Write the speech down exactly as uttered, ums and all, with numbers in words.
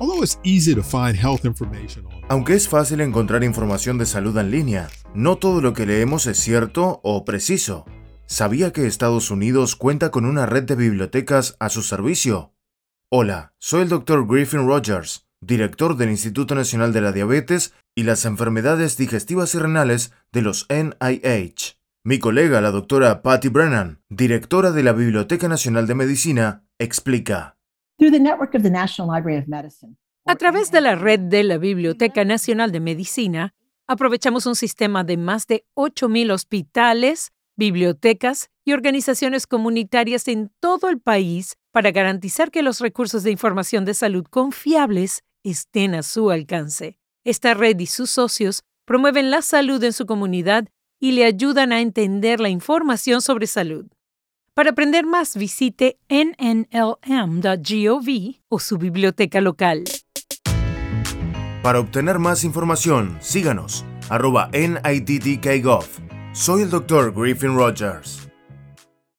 Although it's easy to find health information on Aunque es fácil encontrar información de salud en línea, no todo lo que leemos es cierto o preciso. ¿Sabía que Estados Unidos cuenta con una red de bibliotecas a su servicio? Hola, soy el doctor Griffin Rogers, director del Instituto Nacional de la Diabetes y las Enfermedades Digestivas y Renales de los N I H. Mi colega, la doctora Patty Brennan, directora de la Biblioteca Nacional de Medicina, explica. A través de la red de la Biblioteca Nacional de Medicina, aprovechamos un sistema de más de ocho mil hospitales, bibliotecas y organizaciones comunitarias en todo el país para garantizar que los recursos de información de salud confiables estén a su alcance. Esta red y sus socios promueven la salud en su comunidad y le ayudan a entender la información sobre salud. Para aprender más, visite N N L M punto gov o su biblioteca local. Para obtener más información, síganos, arroba N I D D K Gov. Soy el doctor Griffin Rogers.